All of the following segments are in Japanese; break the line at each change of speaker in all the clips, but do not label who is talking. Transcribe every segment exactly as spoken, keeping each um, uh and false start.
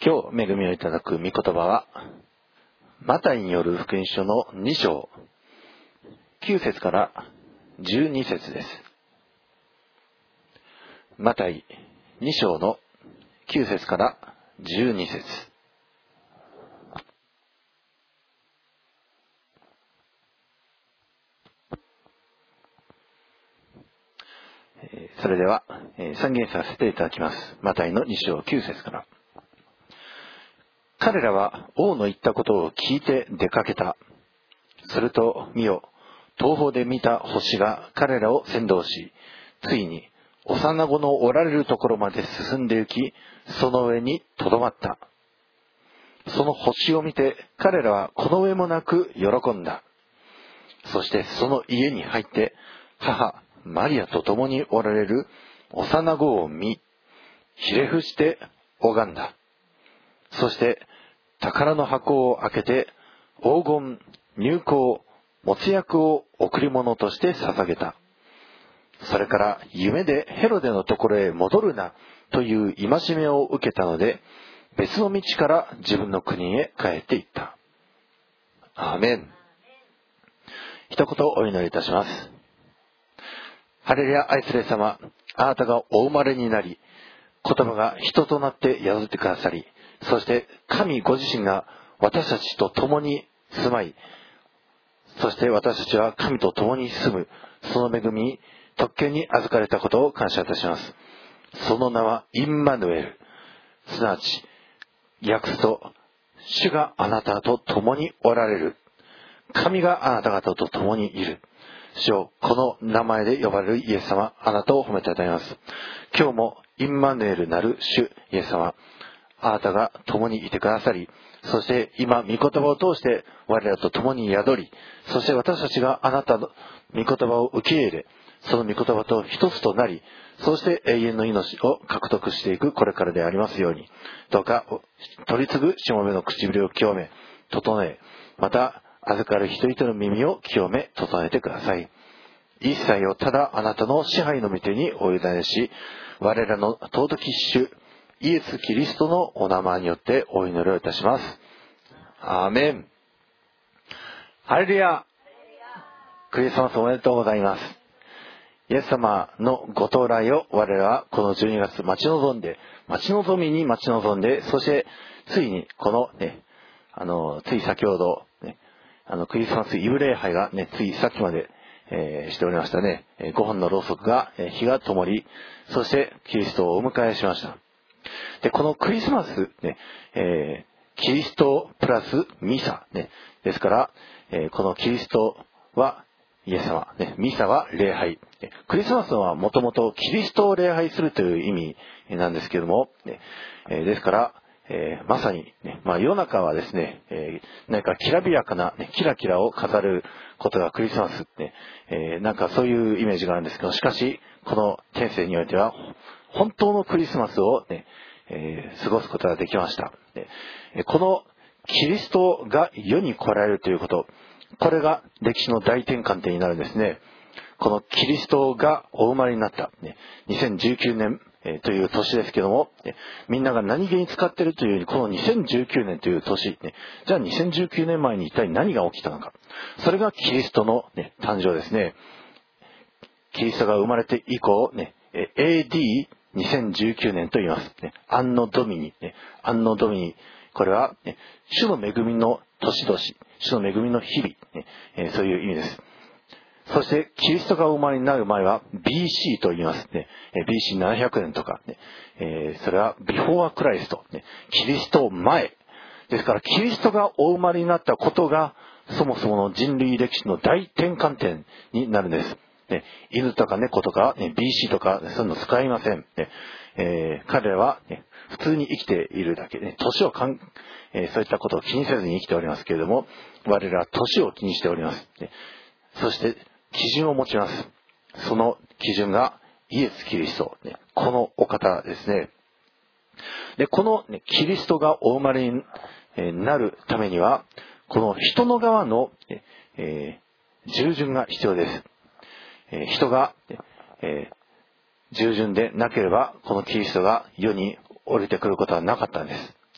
今日恵みをいただく御言葉はマタイによる福音書のに章きゅう節からじゅうに節です。マタイに章のきゅう節からじゅうに節。それでは宣言させていただきます。マタイのに章きゅう節から。彼らは王の言ったことを聞いて出かけた。すると見よ、東方で見た星が彼らを先導し、ついに幼子のおられるところまで進んで行き、その上にとどまった。その星を見て彼らはこの上もなく喜んだ。そしてその家に入って母マリアと共におられる幼子を見、ひれ伏して拝んだ。そして宝の箱を開けて黄金、乳香、没薬を贈り物として捧げた。それから夢でヘロデのところへ戻るなという戒めを受けたので、別の道から自分の国へ帰っていった。アーメン。一言お祈りいたします。ハレルヤ、愛するイエス様、あなたがお生まれになり、言葉が人となって宿ってくださり、そして神ご自身が私たちと共に住まい、そして私たちは神と共に住む、その恵みに特権に預かれたことを感謝いたします。その名はインマヌエル、すなわち訳すと主があなたと共におられる、神があなた方と共にいる。主よ、この名前で呼ばれるイエス様、あなたを褒めていただきます。今日もインマヌエルなる主イエス様、あなたが共にいてくださり、そして今御言葉を通して我らと共に宿り、そして私たちがあなたの御言葉を受け入れ、その御言葉と一つとなり、そして永遠の命を獲得していくこれからでありますように、どうか取り継ぐしもべの唇を清め整え、また預かる人々の耳を清め整えてください。一切をただあなたの支配の御手にお委ねし、我らの尊き主イエス・キリストのお名前によってお祈りをいたします。アーメン。ハレルヤ。クリスマスおめでとうございます。イエス様のご到来を我らはこのじゅうにがつ待ち望んで、待ち望みに待ち望んで、そしてついにこのね、あの、つい先ほど、ね、あの、クリスマスイブ礼拝がね、ついさっきまで、えー、しておりましたね。ごほんのろうそくが、えー、火が灯り、そしてキリストをお迎えしました。で、このクリスマス、ね、えー、キリストプラスミサ、ね、ですから、えー、このキリストはイエス様、ね、ミサは礼拝。クリスマスはもともとキリストを礼拝するという意味なんですけれども、ね、えー、ですから、えー、まさに、ね、まあ、世の中はですね、えー、何かきらびやかな、ね、キラキラを飾ることがクリスマスって、えー、なんかそういうイメージがあるんですけど、しかしこの天性においては本当のクリスマスを、ね、えー、過ごすことができました。で、このキリストが世に来られるということ、これが歴史の大転換点になるんですね。このキリストがお生まれになった、ね、にせんじゅうきゅうねん、えー、という年ですけども、ね、みんなが何気に使っているというように、このにせんじゅうきゅうねんという年、ね、じゃあにせんじゅうきゅうねんまえに一体何が起きたのか。それがキリストの、ね、誕生ですね。キリストが生まれて以降、ね、エーディーにせんじゅうきゅうねんと言います。ね、アンノドミニ、ね、アンノドミニ、これは、ね、主の恵みの年々、主の恵みの日々、ねえー、そういう意味です。そしてキリストがお生まれになる前は ビーシー と言いますね。ビーシーななひゃくねんとか、ねえー、それはビフォーアクライスト、ね、キリスト前ですから、キリストがお生まれになったことがそもそもの人類歴史の大転換点になるんです。ね、犬とか猫とか、ね、ビーシー とかそういうの使いません。ねえー、彼らは、ね、普通に生きているだけで、ね、年をかん、えー、そういったことを気にせずに生きておりますけれども、我らは年を気にしております。ね、そして基準を持ちます。その基準がイエス・キリスト、ね、このお方ですね。で、この、ね、キリストがお生まれになるためには、この人の側の、えー、従順が必要です。えー、人が、えー、従順でなければ、このキリストが世に降りてくることはなかったんです。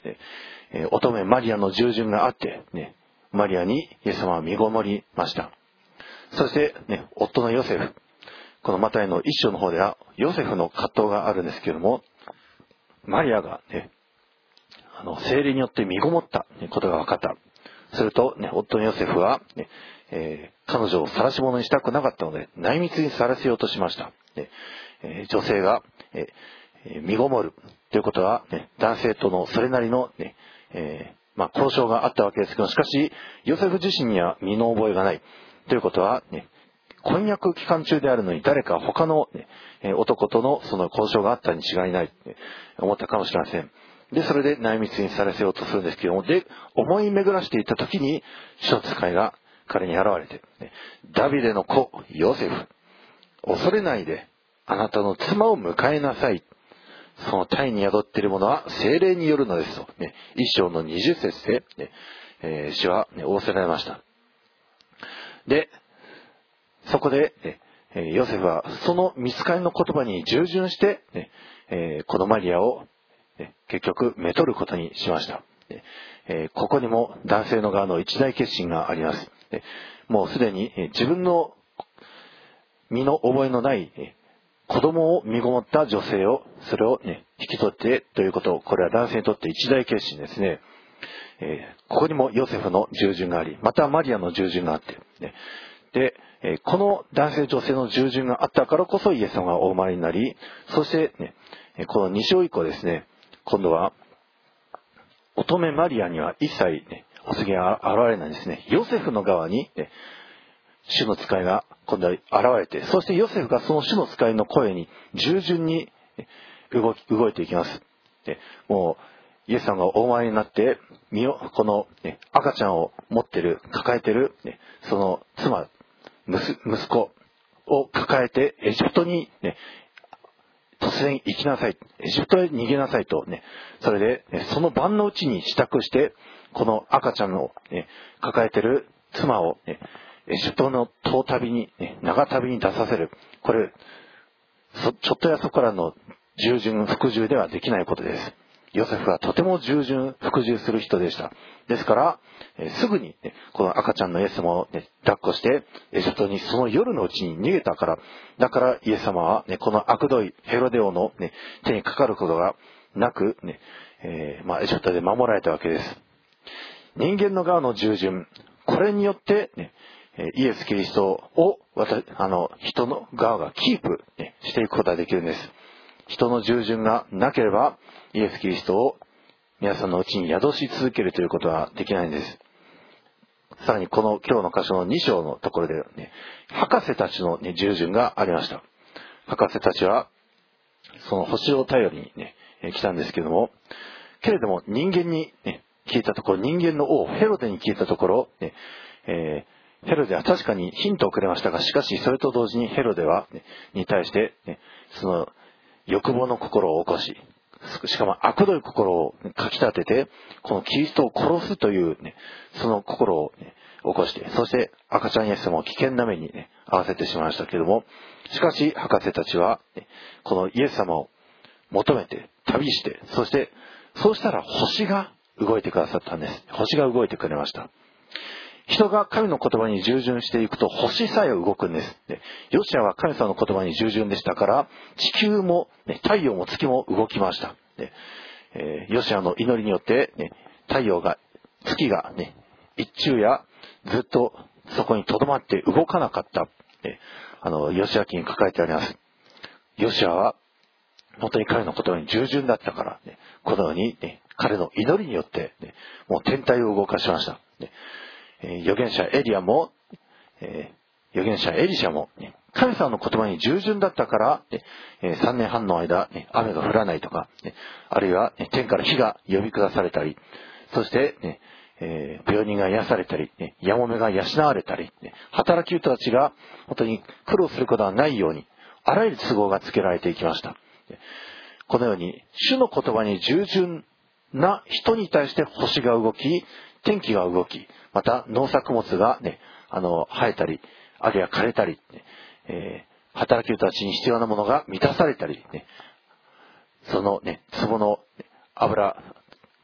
ね、えー、乙女マリアの従順があって、ね、マリアにイエス様は身ごもりました。そして、ね、夫のヨセフ、このマタイの一章の方ではヨセフの葛藤があるんですけれども、マリアが、ね、あの聖霊によって身ごもったことが分かった。すると、ね、夫のヨセフは、ねえー、彼女を晒し者にしたくなかったので内密に晒せようとしました。ねえー、女性が、えー、身ごもるということは、ね、男性とのそれなりの、ねえーまあ、交渉があったわけですけど、しかしヨセフ自身には身の覚えがないということは、ね、婚約期間中であるのに誰か他の、ね、男とのその交渉があったに違いないと思ったかもしれません。で、それで内密にされせようとするんですけども、で、思い巡らしていた時に、主の使いが彼に現れて、ね、ダビデの子、ヨセフ、恐れないで、あなたの妻を迎えなさい。その胎に宿っているものは聖霊によるのですと、ね、一章の二十節で、ねえー、主は、ね、仰せられました。で、そこで、えー、ヨセフはその御使いの言葉に従順して、ねえー、このマリアを結局めとることにしました。えー、ここにも男性の側の一大決心があります。もうすでに自分の身の覚えのない子供を身ごもった女性をそれを、ね、引き取ってということ、これは男性にとって一大決心ですね。えー、ここにもヨセフの従順があり、またマリアの従順があって、ね、で、えー、この男性女性の従順があったからこそイエス様がお生まれになり、そして、ね、このに章以降ですね、今度は乙女マリアには一切、ね、お告げが現れないんですね。ヨセフの側に、ね、主の使いが今度は現れて、そしてヨセフがその主の使いの声に従順に動き動いていきます。でもうイエス様がお生まれになって身をこの、ね、赤ちゃんを持ってる抱えてる、ね、その妻息子を抱えてエジプトに、ね、突然行きなさい、エジプトへ逃げなさいとね、それで、ね、その晩のうちに支度してこの赤ちゃんを、ね、抱えてる妻を、ね、エジプトの遠旅に、ね、長旅に出させる。これそちょっとやそこらの従順服従ではできないことです。ヨセフはとても従順服従する人でした。ですから、えー、すぐに、ね、この赤ちゃんのイエス様を、ね、抱っこしてエジプトにその夜のうちに逃げたから、だからイエス様は、ね、この悪どいヘロデ王の、ね、手にかかることがなく、ねえーまあ、エジプトで守られたわけです。人間の側の従順、これによって、ね、イエス・キリストをあの人の側がキープ、ね、していくことができるんです。人の従順がなければイエス・キリストを皆さんのうちに宿し続けるということはできないんです。さらにこの今日の箇所のに章のところで、ね、博士たちの、ね、従順がありました。博士たちはその星を頼りに、ね、来たんですけども、けれども人間に、ね、聞いたところ、人間の王ヘロデに聞いたところ、ねえーヘロデは確かにヒントをくれましたが、しかしそれと同時にヘロデは、ね、に対して、ね、その欲望の心を起こし、しかも悪どい心をかき立てて、このキリストを殺すという、ね、その心を、ね、起こして、そして赤ちゃんイエス様を危険な目に、ね、合わせてしまいましたけれども、しかし博士たちは、ね、このイエス様を求めて旅して、そしてそうしたら星が動いてくださったんです。星が動いてくれました。人が神の言葉に従順していくと星さえ動くんです。でヨシアは神様の言葉に従順でしたから地球も、ね、太陽も月も動きました。でえー、ヨシアの祈りによって、ね、太陽が月が、ね、一昼夜ずっとそこに留まって動かなかった。ね、あのヨシア記に書かれてあります。ヨシアは本当に彼の言葉に従順だったから、ね、このように、ね、彼の祈りによって、ね、もう天体を動かしました。ね預言者エリアも、えー、預言者エリシャも、ね、神様の言葉に従順だったから、ね、さんねんはんの間、ね、雨が降らないとか、ね、あるいは、ね、天から火が呼び下されたり、そして、ねえー、病人が癒されたり、ね、やもめが養われたり、ね、働き人たちが本当に苦労することはないように、あらゆる都合がつけられていきました。このように、主の言葉に従順な人に対して星が動き、天気が動き、また農作物が、ね、あの生えたり、あるいは枯れたり、ねえー、働き人たちに必要なものが満たされたり、ね、その、ね、壺の油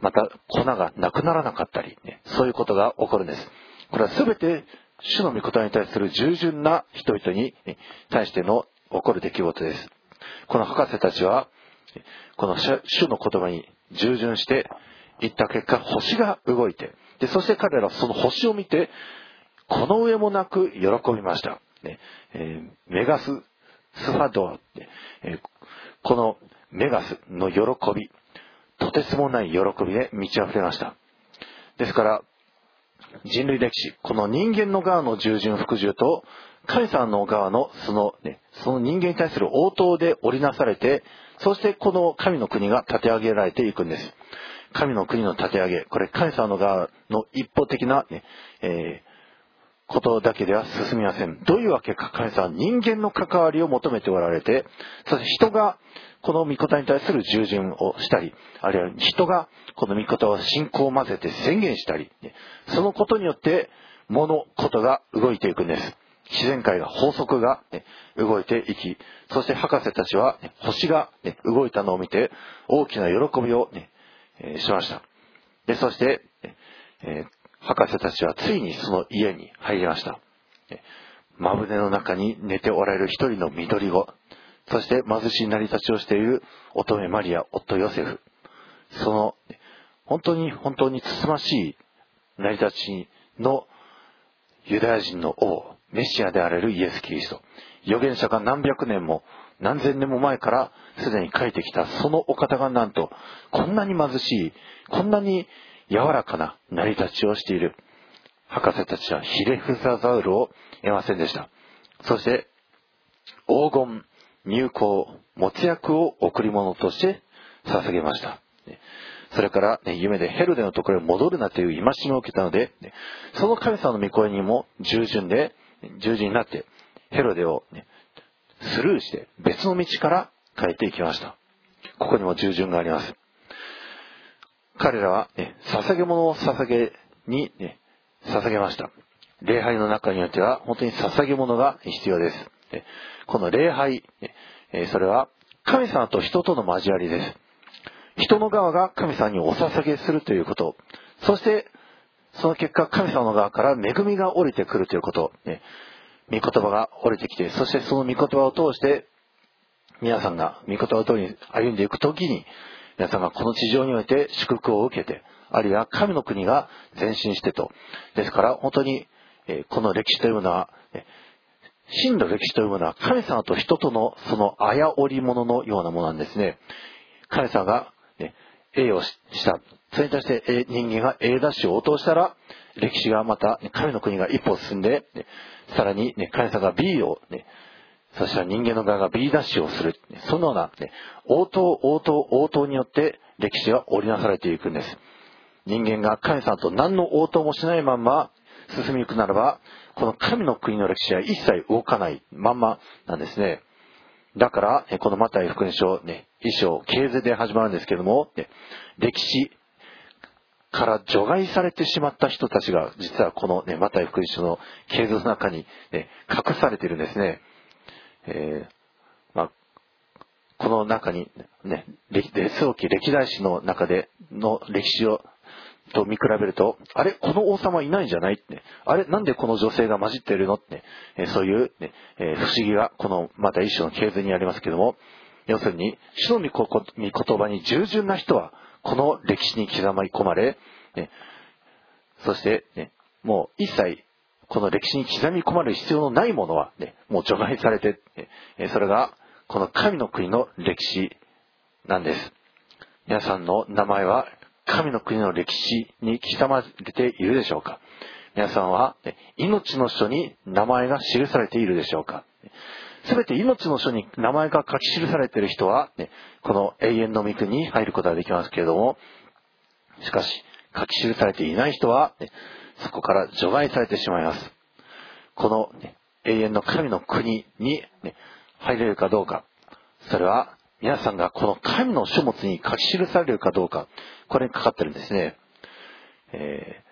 また粉がなくならなかったり、ね、そういうことが起こるんです。これは全て主の御言葉に対する従順な人々に対しての起こる出来事です。この博士たちはこの主の言葉に従順していった結果、星が動いて、でそして彼らはその星を見てこの上もなく喜びました、ねえー、メガススファドア、えー、このメガスの喜び、とてつもない喜びで満ち溢れました。ですから人類歴史、この人間の側の従順服従と神様の側のその、ね、その人間に対する応答で織りなされて、そしてこの神の国が立て上げられていくんです。神の国の立て上げ、これ神様の側の一方的な、ねえーことだけでは進みません。どういうわけか、神様は人間の関わりを求めておられて、そして人がこの御言葉に対する従順をしたり、あるいは人がこの御言葉を信仰を混ぜて宣言したり、そのことによって物事が動いていくんです。自然界が、法則が、ね、動いていき、そして博士たちは、ね、星が、ね、動いたのを見て大きな喜びを、ねえー、しました。でそして、えー博士たちはついにその家に入りました。間船の中に寝ておられる一人の緑子、そして貧しい成り立ちをしている乙女マリア、夫ヨセフ、その本当に本当につつましい成り立ちのユダヤ人の王、メシアであられるイエス・キリスト、預言者が何百年も何千年も前からすでに書いてきたそのお方が、なんとこんなに貧しい、こんなに柔らかな成り立ちをしている。博士たちはひれ伏さざるを得ませんでした。そして黄金、入香、没薬を贈り物として捧げました。それから、ね、夢でヘロデのところへ戻るなという戒めを受けたので、ね、その神様の御声にも従順で従順になってヘロデを、ね、スルーして別の道から帰っていきました。ここにも従順があります。彼らは、ね、捧げ物を捧げに、ね、捧げました。礼拝の中によっては本当に捧げ物が必要です。この礼拝、それは神様と人との交わりです。人の側が神様にお捧げするということ、そしてその結果神様の側から恵みが降りてくるということ、御言葉が降りてきて、そしてその御言葉を通して皆さんが御言葉通りに歩んでいくときに、皆さんがこの地上において祝福を受けて、あるいは神の国が前進してと。ですから本当に、えー、この歴史というものは、ね、真の歴史というものは神様と人とのそのあやおり物のようなものなんですね。神様が、ね、A をした。それに対して A 人間が A' を応答したら、歴史がまた、ね、神の国が一歩進んで、ね、さらに、ね、神様が B を、ね、そしたら人間の側が B' をする。そのような、ね、応答、応答、応答によって歴史は織りなされていくんです。人間が神様と何の応答もしないまんま進みゆくならば、この神の国の歴史は一切動かないまんまなんですね。だから、このマタイ福音書、ね、一章、系図で始まるんですけども、ね、歴史から除外されてしまった人たちが、実はこの、ね、マタイ福音書の系図の中に、ね、隠されているんですね。えーまあ、この中に、ね、列王記歴代史の中での歴史をと見比べると、あれこの王様いないんじゃないって、あれなんでこの女性が混じっているのって、えー、そういう、ねえー、不思議がこのまた一種の系図にありますけども、要するに主の御言葉に従順な人はこの歴史に刻まり込まれ、ね、そして、ね、もう一切この歴史に刻み込まれる必要のないものは、ね、もう除外されて、ね、それがこの神の国の歴史なんです。皆さんの名前は神の国の歴史に刻まれているでしょうか。皆さんは、ね、命の書に名前が記されているでしょうか。すべて命の書に名前が書き記されている人は、ね、この永遠の御国に入ることができますけれども、しかし書き記されていない人は、ね、そこから除外されてしまいます。この、ね、永遠の神の国に、ね、入れるかどうか、それは皆さんがこの神の書物に書き記されるかどうか、これにかかってるんですね。え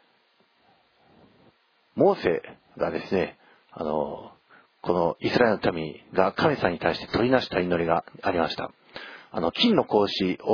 ー、モーセがですね、あのこのイスラエルの民が神様に対して取りなした祈りがありました。あの金の格子を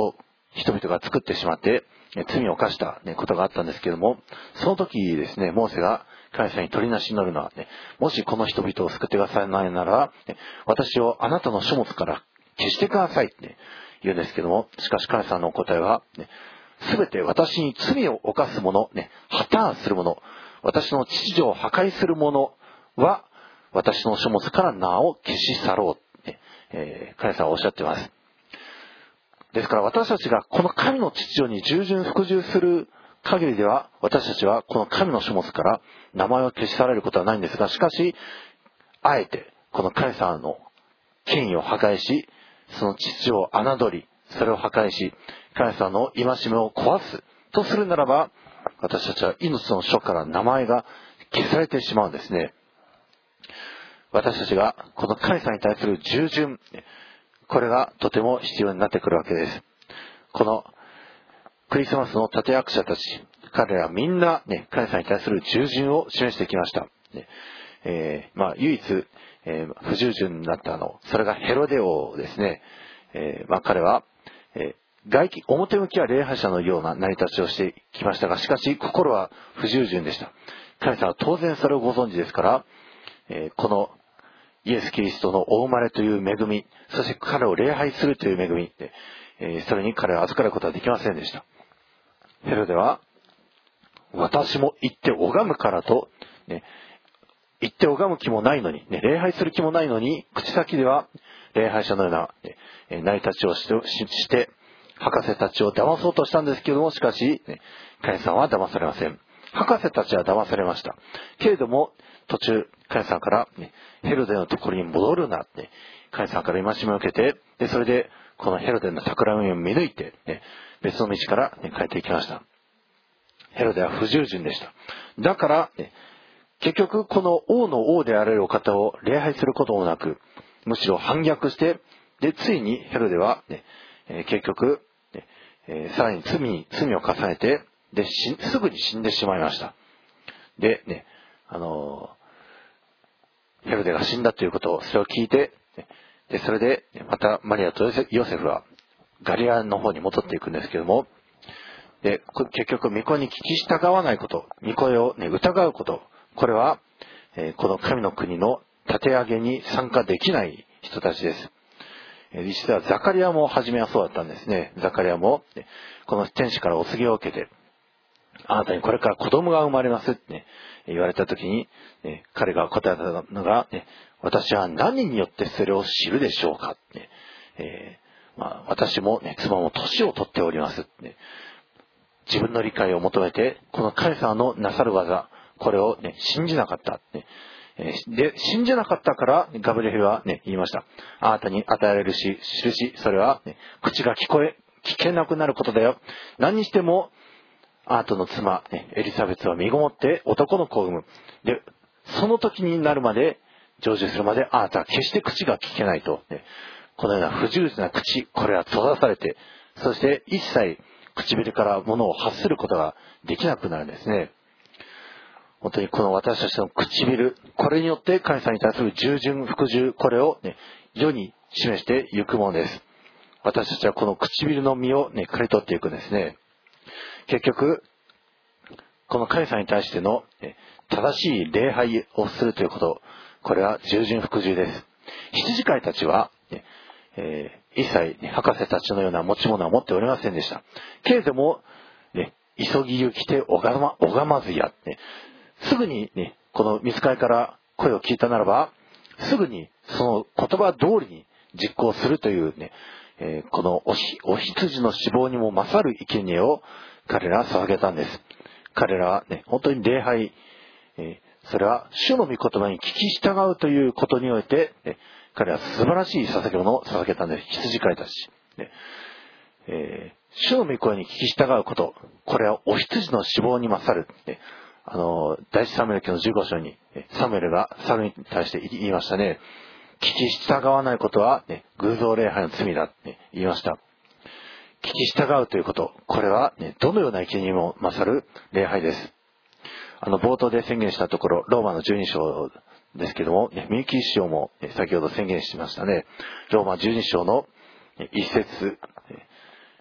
人々が作ってしまって罪を犯したことがあったんですけれども、その時ですね、モーセが神様に取りなしに乗るのは、ね、もしこの人々を救ってくださらないなら、ね、私をあなたの書物から消してくださいって言うんですけども、しかし神様のお答えは、ね、すべて私に罪を犯す者、ね、破綻する者、私の秩序を破壊する者は、私の書物から名を消し去ろう、ねえー、神様はおっしゃっています。ですから私たちがこの神の秩序に従順服従する限りでは、私たちはこの神の書物から名前を消し去られることはないんですが、しかし、あえてこの神様の権威を破壊し、その秩序を侮り、それを破壊し、神様の戒めを壊すとするならば、私たちは命の書から名前が消されてしまうんですね。私たちがこの神様に対する従順、これがとても必要になってくるわけです。このクリスマスの立役者たち、彼らはみんな、ね、神様に対する従順を示してきました。ねえーまあ、唯一、えー、不従順になったの、それがヘロデ王ですね。えーまあ、彼は、えー、外気表向きは礼拝者のような成り立ちをしてきましたが、しかし心は不従順でした。神様は当然それをご存知ですから、えー、このイエス・キリストのお生まれという恵み、そして彼を礼拝するという恵み、えー、それに彼は預かることはできませんでした。ヘロデは、私も行って拝むからと、ね、行って拝む気もないのに、ね、礼拝する気もないのに、口先では礼拝者のような、ね、成り立ちをして、して、博士たちを騙そうとしたんですけれども、しかし、ね、神様は騙されません。博士たちは騙されました。けれども、途中、神様から、ね、ヘロデのところに戻るなって、神様から戒めを受けて、で、それで、このヘロデの企みを見抜いて、ね、別の道から、ね、帰っていきました。ヘロデは不従順でした。だから、ね、結局、この王の王であられるお方を礼拝することもなく、むしろ反逆して、で、ついにヘロデは、ね、えー、結局、ねえー、さらに罪に、罪を重ねて、で、し、すぐに死んでしまいました。で、ね、あのー、ヘロデが死んだということを、それを聞いて、で、それで、またマリアとヨセフはガリラの方に戻っていくんですけども、で、結局、御子に聞き従わないこと、御子を、ね、疑うこと、これは、えー、この神の国の立て上げに参加できない人たちです。えー、実はザカリアも初めはそうだったんですね。ザカリアも、この天使からお告げを受けて、あなたにこれから子供が生まれますって、ね、言われたときに、ね、彼が答えたのが、ね、私は何によってそれを知るでしょうかって、えーまあ、私も、ね、妻も年を取っておりますって、ね、自分の理解を求めて、この神様のなさる技、これを、ね、信じなかった、ねえー。で、信じなかったから、ガブリエルは、ね、言いました。あなたに与えられるし、印、それは、ね、口が聞こえ、聞けなくなることだよ。何にしても、あなたの妻、ね、エリザベスは身ごもって男の子を産む。で、その時になるまで、成就するまで、あなたは決して口が聞けないと。ね、このような不従順な口、これは閉ざされて、そして一切唇から物を発することができなくなるんですね。本当にこの私たちの唇、これによって神様に対する従順、服従、これを、ね、世に示していくものです。私たちはこの唇の実を、ね、刈り取っていくんですね。結局、この神様に対しての正しい礼拝をするということ、これは従順服従です。羊飼いたちは、えー、一切、ね、博士たちのような持ち物は持っておりませんでした。けれども、ね、急ぎ行きて拝ま、拝まずや、ね、すぐに、ね、この御使いから声を聞いたならば、すぐにその言葉通りに実行するというね、えー、このおひ、お羊の死亡にも勝る生贄を彼らは捧げたんです。彼らはね、本当に礼拝、えー、それは主の御言葉に聞き従うということにおいて、ね、彼らは素晴らしい捧げ物を捧げたんです。羊飼いたち。ねえー、主の御声に聞き従うこと、これはお羊の死亡に勝る。ね、あの、第一サムエル記のじゅうご章に、サムエルがサルに対して言いましたね。聞き従わないことは、ね、偶像礼拝の罪だって言いました。聞き従うということ、これは、ね、どのような生贄にも勝る礼拝です。あの冒頭で宣言したところ、ローマのじゅうに章ですけども、ね、ミユキ師匠も、ね、先ほど宣言しましたね。ローマじゅうに章の一節、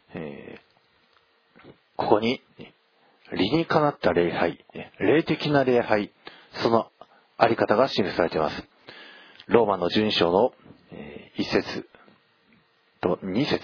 えー、ここに理にかなった礼拝、霊的な礼拝、そのあり方が記されています。ローマのじゅうに章のいち節とに節。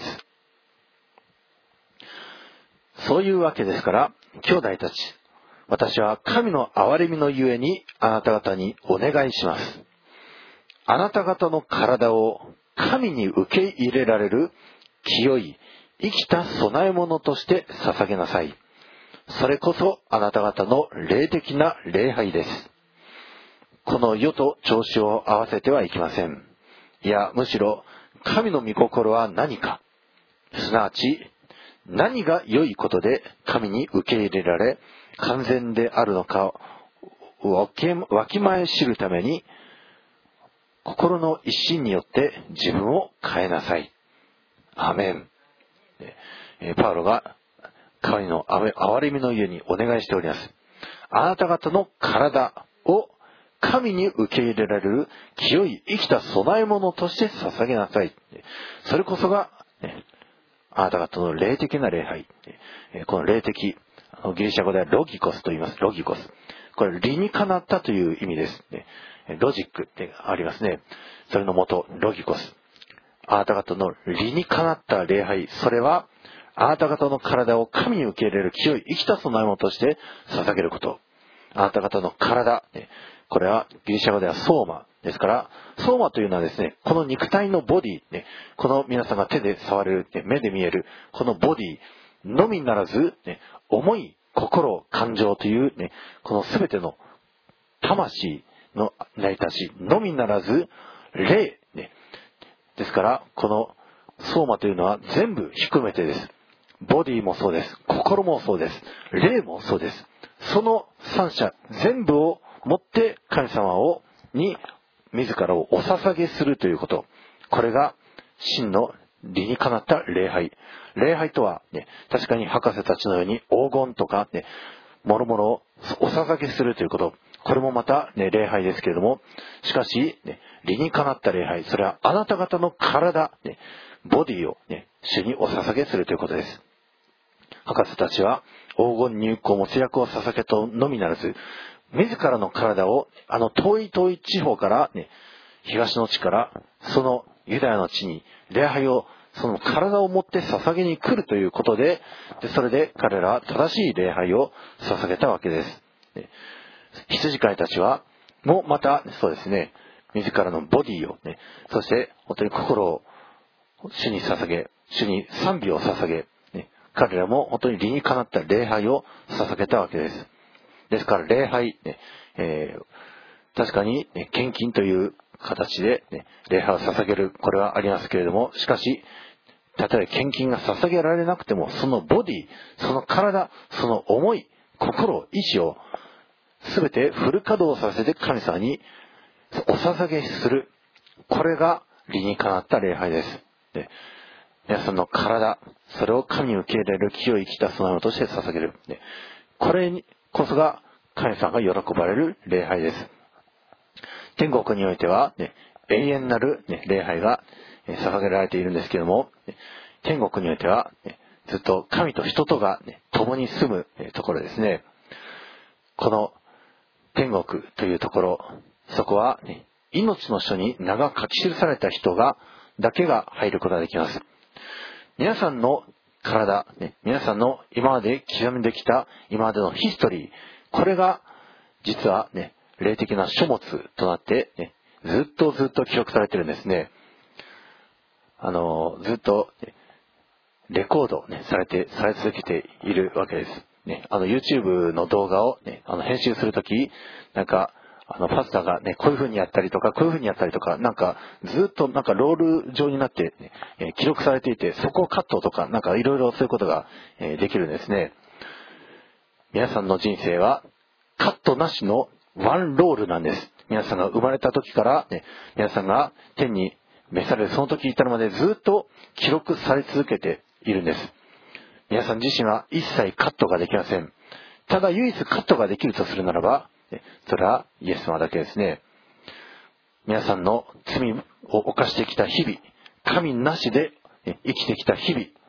そういうわけですから、兄弟たち、私は神の憐れみのゆえにあなた方にお願いします。あなた方の体を神に受け入れられる清い生きた供え物として捧げなさい。それこそあなた方の霊的な礼拝です。この世と調子を合わせてはいけません。いや、むしろ神の御心は何か、すなわち何が良いことで神に受け入れられ完全であるのかをわきまえ知るために、心の一心によって自分を変えなさい。アーメン。パウロが神の憐れみのゆえにお願いしております。あなた方の体を神に受け入れられる清い生きた供え物として捧げなさい。それこそが、ね、あなた方の霊的な礼拝。この霊的、ギリシャ語ではロギコスと言います。ロギコス。これ理にかなったという意味です。ロジックってありますね。それの元、ロギコス。あなた方の理にかなった礼拝。それは、あなた方の体を神に受け入れる清い生きた供え物として捧げること。あなた方の体。これはギリシャ語ではソーマですから、ソーマというのはですね、この肉体のボディ、ね、この皆さんが手で触れる、ね、目で見える、このボディのみならず、ね、思い、心、感情という、ね、このすべての魂の成り立ちのみならず、霊、ね、ですから、このソーマというのは全部含めてです。ボディもそうです。心もそうです。霊もそうです。その三者全部をもって神様をに自らをお捧げするということ。これが真の理にかなった礼拝。礼拝とは、ね、確かに博士たちのように黄金とか、ね、もろもろをお捧げするということ。これもまた、ね、礼拝ですけれども、しかし、ね、理にかなった礼拝。それはあなた方の体、ね、ボディを、ね、主にお捧げするということです。博士たちは黄金入香没薬を捧げとのみならず、自らの体をあの遠い遠い地方から、ね、東の地からそのユダヤの地に礼拝をその体を持って捧げに来るということで、でそれで彼らは正しい礼拝を捧げたわけです。羊飼いたちはもまたそうですね、自らのボディをね、そして本当に心を主に捧げ、主に賛美を捧げ、ね、彼らも本当に理にかなった礼拝を捧げたわけです。ですから礼拝、ねえー、確かに、ね、献金という形で、ね、礼拝を捧げる、これはありますけれども、しかし、たとえ献金が捧げられなくても、そのボディ、その体、その思い、心、意志を全てフル稼働させて神様にお捧げする。これが理にかなった礼拝です。で皆さんの体、それを神に受け入れる清い生きた供え物として捧げる。でこれにこそが神様が喜ばれる礼拝です。天国においては、ね、永遠なる、ね、礼拝が捧げられているんですけども、天国においては、ね、ずっと神と人とが、ね、共に住む、ね、ところですね。この天国というところ、そこは、ね、命の書に名が書き記された人がだけが入ることができます。皆さんの体、ね、皆さんの今まで刻みできた今までのヒストリー、これが実はね、霊的な書物となって、ね、ずっとずっと記録されてるんですね。あのずっと、ね、レコード、ね、されてされ続けているわけです。ね、あの YouTube の動画を、ね、あの編集するとき、なんかあのパスタがね、こういう風にやったりとか、こういう風にやったりとか、なんかずっとなんかロール状になって、ねえー、記録されていて、そこをカットとか、なんかいろいろそういうことが、えー、できるんですね。皆さんの人生はカットなしのワンロールなんです。皆さんが生まれた時から、ね、皆さんが天に召されるその時に至るまでずっと記録され続けているんです。皆さん自身は一切カットができません。ただ唯一カットができるとするならば、それはイエス様だけですね。皆さんの罪を犯してきた日々、神なしで生きてきた日々、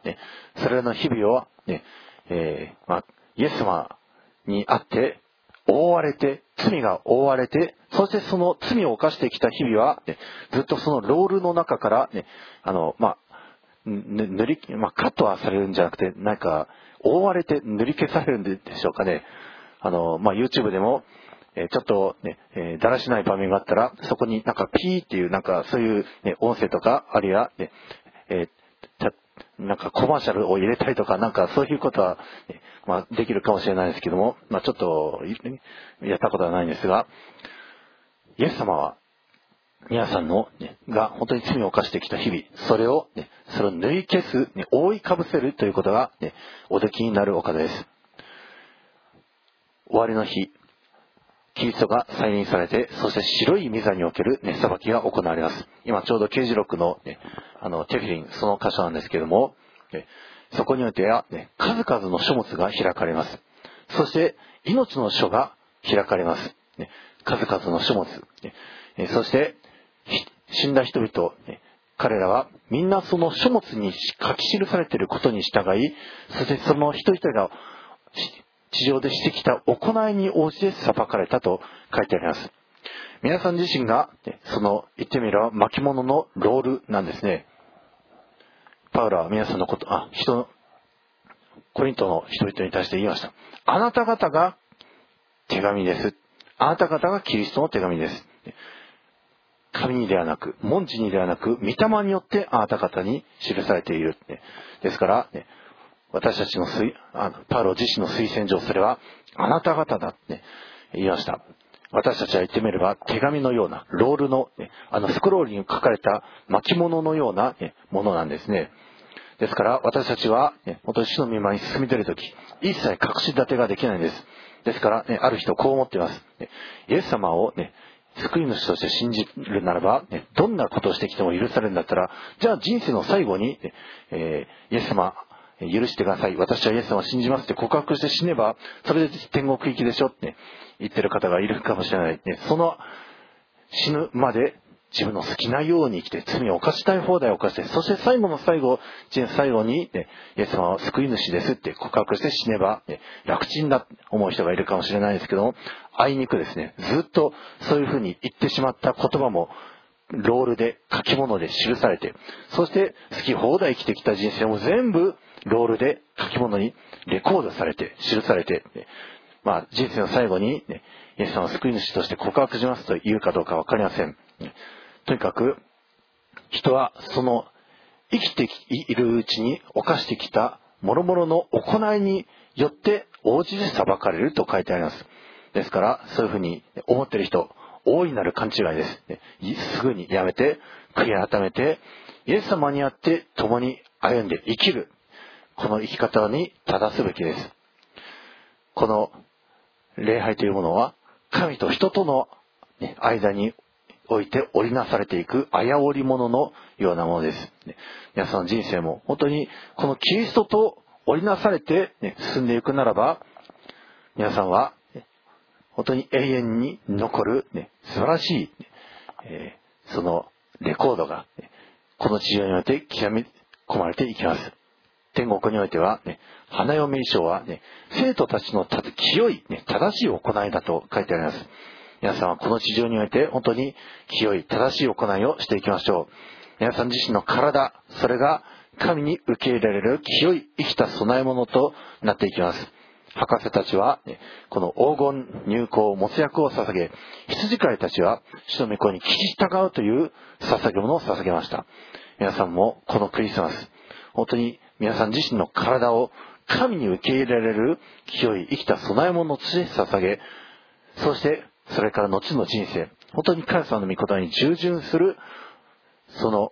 ね、それらの日々を、ねえーまあ、イエス様にあって覆われて、罪が覆われて、そしてその罪を犯してきた日々は、ね、ずっとそのロールの中から、ね、あの、まあ、ぬ塗り、まあ、カットはされるんじゃなくて、なんか、覆われて塗り消されるんでしょうかね。あの、まあ、YouTube でも、えー、ちょっとね、えー、だらしない場面があったら、そこになんかピーっていう、なんかそういう、ね、音声とか、あるいは、ね、えー、なんかコマーシャルを入れたりとか、なんかそういうことは、ね、まあ、できるかもしれないですけども、まあ、ちょっと、やったことはないんですが、イエス様は、皆さんの、ね、が本当に罪を犯してきた日々、それを、ね、それを縫い消す、ね、覆いかぶせるということが、ね、おできになるお方です。終わりの日、キリストが再臨されて、そして白い御座における、ね、裁きが行われます。今ちょうど刑事録の、ね、あのテフィリン、その箇所なんですけれども、ね、そこにおいては、ね、数々の書物が開かれます。そして命の書が開かれます。ね、数々の書物、ね、そして死んだ人々、ね、彼らはみんなその書物に書き記されていることに従い、そしてその一人一人が地上でしてきた行いに応じて裁かれたと書いてあります。皆さん自身が、その言ってみれば巻物のロールなんですね。パウロは皆さんのこと、あ、人の、コリントの人々に対して言いました。あなた方が手紙です。あなた方がキリストの手紙です。紙にではなく、文字にではなく、御霊によってあなた方に記されている。ですから、ね、私たちの推あのパウロ自身の推薦状、それはあなた方だって言いました。私たちは言ってみれば手紙のようなロールの、ね、あのスクロールに書かれた巻物のような、ね、ものなんですね。ですから私たちは、ね、本当に主の御前に進み出るとき、一切隠し立てができないんです。ですから、ね、ある人こう思っています。ね、イエス様を、ね、救い主として信じるならば、ね、どんなことをしてきても許されるんだったら、じゃあ人生の最後に、ねえー、イエス様許してください。私はイエス様を信じますって告白して死ねば、それで天国行きでしょって言ってる方がいるかもしれない。ね、その死ぬまで自分の好きなように生きて、罪を犯したい放題を犯して、そして最後の最後、最後に、ね、イエス様は救い主ですって告白して死ねば、ね、楽ちんだって思う人がいるかもしれないですけども、あいにくですね、ずっとそういうふうに言ってしまった言葉も、ロールで書き物で記されて、そして好き放題生きてきた人生も全部ロールで書き物にレコードされて記されて、まあ人生の最後に、ね、イエス様を救い主として告白しますと言うかどうかわかりません。とにかく人はその生きているうちに犯してきた諸々の行いによって応じて裁かれると書いてあります。ですからそういうふうに思っている人、大いなる勘違いです。すぐにやめて、悔い改めて、イエス様にあって共に歩んで生きる。この生き方に正すべきです。この礼拝というものは、神と人との間において織りなされていくあや織り物のようなものです。皆さんの人生も本当にこのキリストと織りなされて進んでいくならば、皆さんは本当に永遠に残る、ね、素晴らしい、えー、そのレコードが、ね、この地上において極め込まれていきます。天国においては、ね、花嫁衣装は、ね、生徒たちの清い、ね、正しい行いだと書いてあります。皆さんはこの地上において本当に清い正しい行いをしていきましょう。皆さん自身の体、それが神に受け入れられる清い生きた供え物となっていきます。博士たちは、この黄金入香没薬を捧げ、羊飼いたちは主の御子に聞き従うという捧げ物を捧げました。皆さんもこのクリスマス、本当に皆さん自身の体を神に受け入れられる清い生きた供え物として捧げ、そしてそれから後の人生、本当に神様の御言葉に従順する、その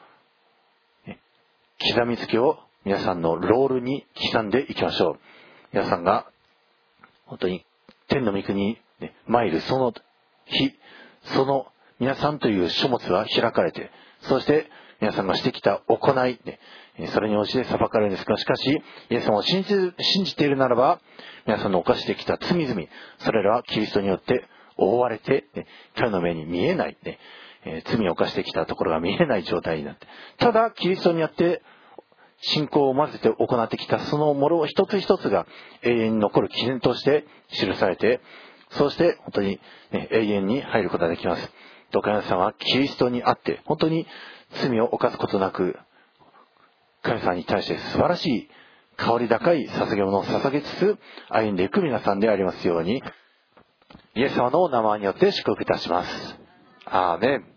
刻みつけを皆さんのロールに刻んでいきましょう。皆さんが本当に天の御国に参るその日、その皆さんという書物は開かれて、そして皆さんがしてきた行い、それに応じて裁かれるんですが、しかしイエス様を信じ、信じているならば、皆さんの犯してきた罪々、それらはキリストによって覆われて、神の目に見えない、罪を犯してきたところが見えない状態になって、ただキリストによって信仰を混ぜて行ってきたそのもの一つ一つが永遠に残る記念として記されて、そして本当に、ね、永遠に入ることができます。どうか皆さんはキリストにあって本当に罪を犯すことなく、神様に対して素晴らしい香り高い捧げ物を捧げつつ歩んでいく皆さんでありますように、イエス様のお名前によって祝福いたします。アーメン。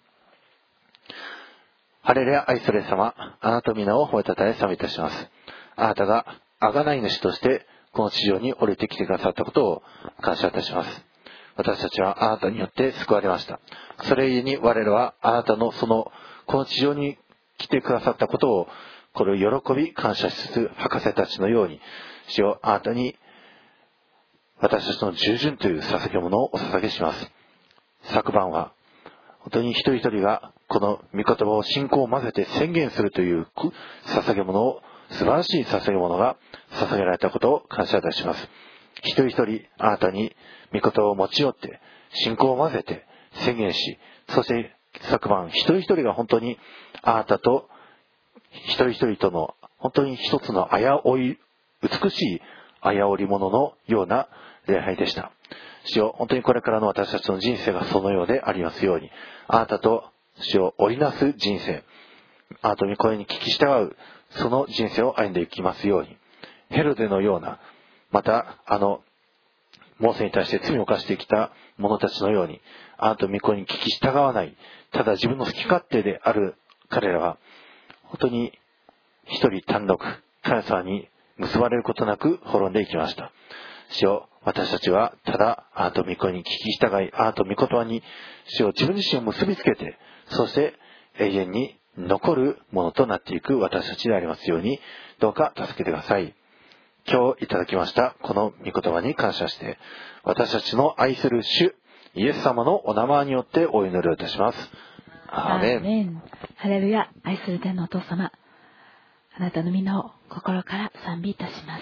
ハレルヤ。愛する様、あなたの皆を褒めたたえ賛美いたします。あなたが贖い主としてこの地上に降りてきてくださったことを感謝いたします。私たちはあなたによって救われました。それゆえに我らはあなたのそのこの地上に来てくださったことを、これを喜び感謝しつつ、博士たちのように主よ、あなたに私たちの従順という捧げ物をお捧げします。昨晩は本当に一人一人がこの御言葉を信仰を混ぜて宣言するという捧げ物を、素晴らしい捧げ物が捧げられたことを感謝いたします。一人一人あなたに御言葉を持ち寄って信仰を混ぜて宣言し、そして昨晩一人一人が本当にあなたと一人一人との本当に一つのあやおい、美しいあやおり物のような礼拝でした。主よ、本当にこれからの私たちの人生がそのようでありますように、あなたと主を織りなす人生、あなたの声に聞き従うその人生を歩んでいきますように、ヘロデのような、またあのモーセに対して罪を犯してきた者たちのように、あなたの御声に聞き従わない、ただ自分の好き勝手である彼らは本当に一人単独、神様に結ばれることなく滅んでいきました。主よ、私たちはただあなたの御声に聞き従い、あなたの御言葉に主よ、自分自身を結びつけて、そして永遠に残るものとなっていく私たちでありますように、どうか助けてください。今日いただきましたこの御言葉に感謝して、私たちの愛する主イエス様のお名前によってお祈りをいたします。アーメン。
アーメン。ハレルヤ。愛する天のお父様、あなたの皆を心から賛美いたします。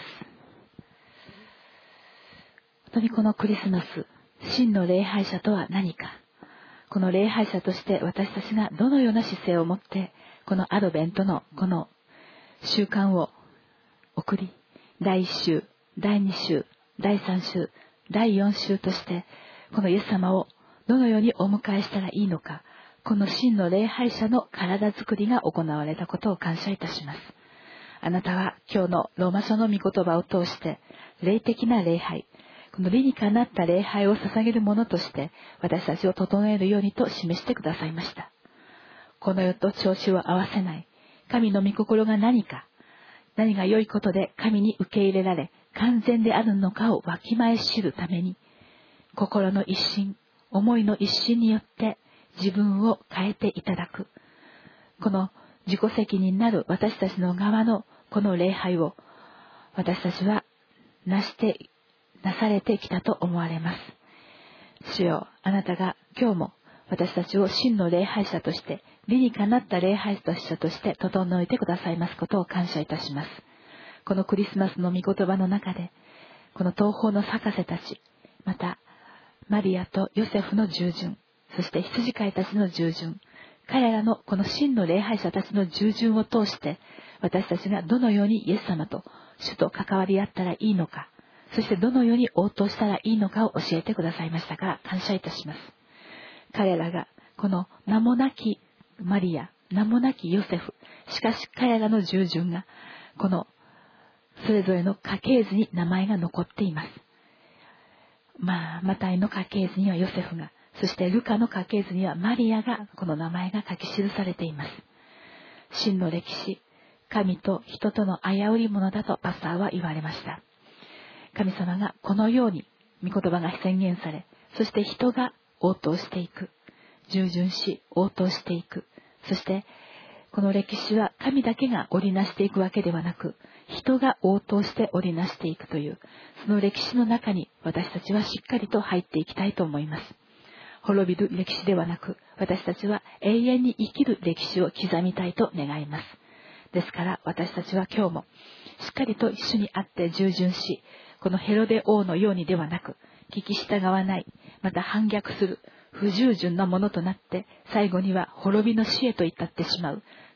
本当にこのクリスマス、真の礼拝者とは何か、この礼拝者として私たちがどのような姿勢を持ってこのアドベントのこの習慣を送り、だいいっ週、だいに週、だいさん週、だいよん週としてこのイエス様をどのようにお迎えしたらいいのか、この真の礼拝者の体づくりが行われたことを感謝いたします。あなたは今日のローマ書の御言葉を通して霊的な礼拝、この理にかなった礼拝を捧げるものとして私たちを整えるようにと示してくださいました。この世と調子を合わせない神の御心が何か、何が良いことで神に受け入れられ完全であるのかをわきまえ知るために、心の一心、思いの一心によって自分を変えていただく、この自己責任なる私たちの側のこの礼拝を私たちはなしてなされてきたと思われます。主よ、あなたが今日も私たちを真の礼拝者として、理にかなった礼拝者として整えてくださいますことを感謝いたします。このクリスマスの御言葉の中で、この東方の博士たち、またマリアとヨセフの従順、そして羊飼いたちの従順、彼らのこの真の礼拝者たちの従順を通して、私たちがどのようにイエス様と主と関わり合ったらいいのか、そしてどのように応答したらいいのかを教えてくださいましたから感謝いたします。彼らがこの名もなきマリア、名もなきヨセフ、しかし彼らの従順がこのそれぞれの家系図に名前が残っています。まあ、マタイの家系図にはヨセフが、そしてルカの家系図にはマリアがこの名前が書き記されています。真の歴史、神と人との危ういものだとパスターは言われました。神様がこのように御言葉が宣言され、そして人が応答していく、従順し応答していく、そしてこの歴史は神だけが織りなしていくわけではなく、人が応答して織りなしていくという、その歴史の中に私たちはしっかりと入っていきたいと思います。滅びる歴史ではなく、私たちは永遠に生きる歴史を刻みたいと願います。ですから私たちは今日もしっかりと一緒に会って従順し、このヘロデ王のようにではなく、聞き従わない、また反逆する不従順なものとなって、最後には滅びの死へと至ってしまう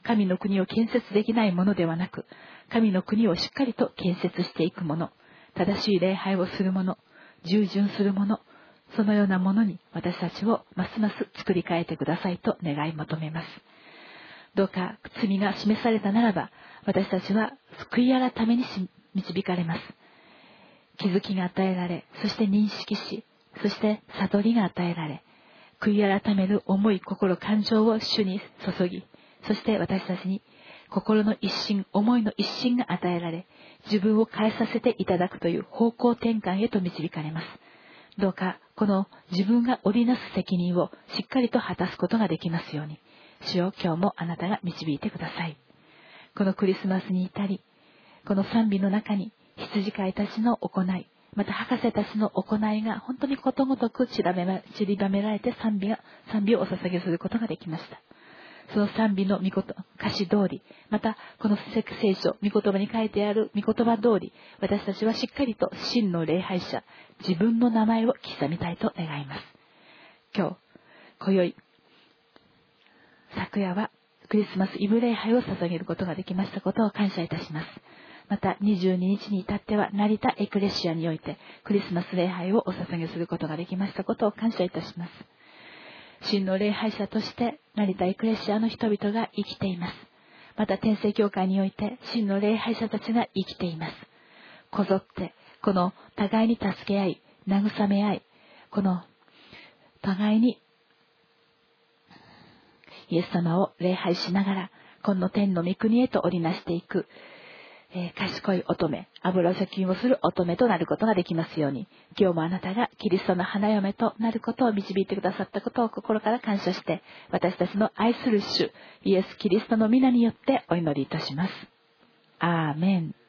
神の国を建設できないものではなく、神の国をしっかりと建設していくもの、正しい礼拝をするもの、従順するもの、そのようなものに私たちをますます作り変えてくださいと願い求めます。どうか罪が示されたならば、私たちは悔い改めに導かれます。気づきが与えられ、そして認識し、そして悟りが与えられ、悔い改める思い、心、感情を主に注ぎ、そして私たちに心の一心、思いの一心が与えられ、自分を変えさせていただくという方向転換へと導かれます。どうかこの自分が織りなす責任をしっかりと果たすことができますように、主よ、今日もあなたが導いてください。このクリスマスに至り、この賛美の中に羊飼いたちの行い、また博士たちの行いが本当にことごとく散らめ散りばめられて賛美が賛美をお捧げすることができました。その賛美の御言歌詞通り、またこの聖書、御言葉に書いてある御言葉通り、私たちはしっかりと真の礼拝者、自分の名前を刻みたいと願います。今日、今宵、昨夜はクリスマスイブ礼拝を捧げることができましたことを感謝いたします。またにじゅうににちに至っては成田エクレシアにおいてクリスマス礼拝をお捧げすることができましたことを感謝いたします。真の礼拝者として成田エクレシアの人々が生きています。また天聖教会において真の礼拝者たちが生きています。こぞってこの互いに助け合い、慰め合い、この互いにイエス様を礼拝しながらこの天の御国へと織りなしていく、えー、賢い乙女、油貯金をする乙女となることができますように、今日もあなたがキリストの花嫁となることを導いてくださったことを心から感謝して、私たちの愛する主イエス・キリストの皆によってお祈りいたします。アーメン。